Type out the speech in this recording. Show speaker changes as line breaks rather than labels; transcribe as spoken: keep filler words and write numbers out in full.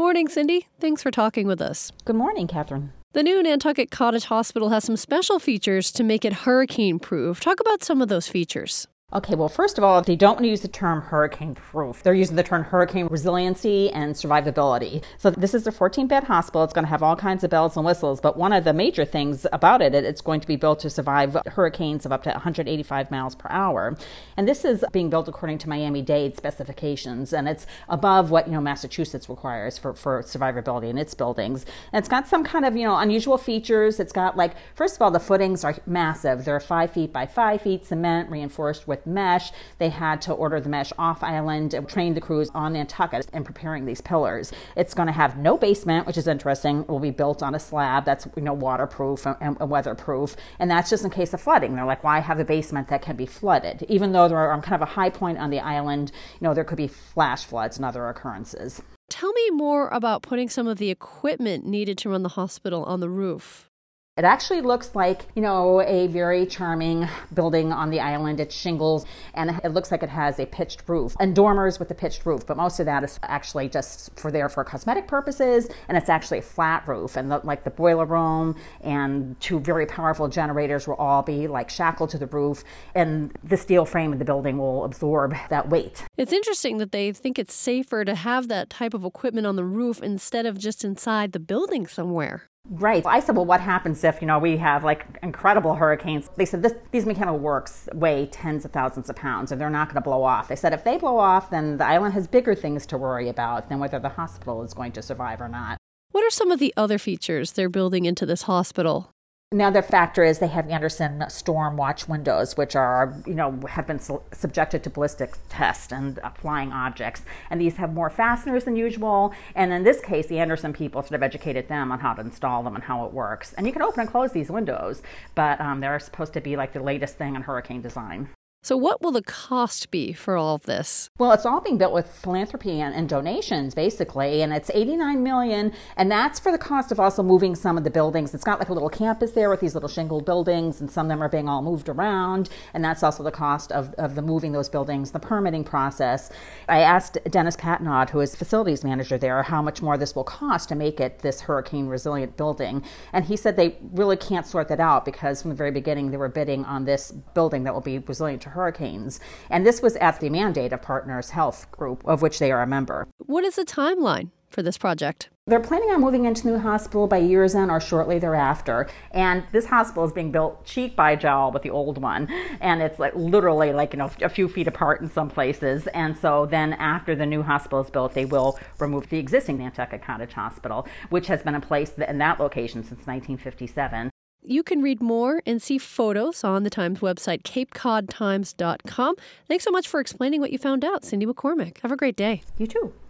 morning, Cindy. Thanks for talking with us.
Good morning, Catherine.
The new Nantucket Cottage Hospital has some special features to make it hurricane-proof. Talk about some of those features.
Okay, well, first of all, they don't want to use the term hurricane-proof. They're using the term hurricane resiliency and survivability. So this is a fourteen-bed hospital. It's going to have all kinds of bells and whistles, but one of the major things about it, it's going to be built to survive hurricanes of up to one hundred eighty-five miles per hour. And this is being built according to Miami-Dade specifications, and it's above what, you know, Massachusetts requires for, for survivability in its buildings. And it's got some kind of, you know, unusual features. It's got, like, first of all, the footings are massive. They're five feet by five feet, cement, reinforced with mesh. They had to order the mesh off island and train the crews on Nantucket in preparing these pillars. It's going to have no basement, which is interesting. It will be built on a slab that's, you know, waterproof and, and weatherproof. And that's just in case of flooding. They're like, why have a basement that can be flooded? Even though they're on kind of a high point on the island, you know, there could be flash floods and other occurrences.
Tell me more about putting some of the equipment needed to run the hospital on the roof.
It actually looks like, you know, a very charming building on the island. It's shingles, and it looks like it has a pitched roof and dormers with a pitched roof, but most of that is actually just for there for cosmetic purposes, and it's actually a flat roof. And the, like the boiler room and two very powerful generators will all be like shackled to the roof, and the steel frame of the building will absorb that weight.
It's interesting that they think it's safer to have that type of equipment on the roof instead of just inside the building somewhere.
Right. I said, well, what happens if, you know, we have like incredible hurricanes? They said this, these mechanical works weigh tens of thousands of pounds and they're not going to blow off. They said if they blow off, then the island has bigger things to worry about than whether the hospital is going to survive or not.
What are some of the other features they're building into this hospital?
Now, their factor is they have Anderson storm watch windows, which are, you know, have been su- subjected to ballistic tests and uh, flying objects. And these have more fasteners than usual. And in this case, the Anderson people sort of educated them on how to install them and how it works. And you can open and close these windows, but um, they're supposed to be like the latest thing in hurricane design.
So what will the cost be for all of this?
Well, it's all being built with philanthropy and, and donations, basically, and it's eighty-nine million dollars, and that's for the cost of also moving some of the buildings. It's got like a little campus there with these little shingled buildings, and some of them are being all moved around, and that's also the cost of, of the moving those buildings, the permitting process. I asked Dennis Patnaud, who is facilities manager there, how much more this will cost to make it this hurricane-resilient building, and he said they really can't sort that out because from the very beginning they were bidding on this building that will be resilient to hurricanes. And this was at the mandate of Partners Health Group, of which they are a member.
What is the timeline for this project?
They're planning on moving into the new hospital by year's end or shortly thereafter. And this hospital is being built cheek by jowl with the old one. And it's like literally like, you know, a few feet apart in some places. And so then after the new hospital is built, they will remove the existing Nantucket Cottage Hospital, which has been in place in that location since nineteen fifty-seven.
You can read more and see photos on the Times website, cape cod times dot com. Thanks so much for explaining what you found out, Cindy McCormick. Have a great day.
You too.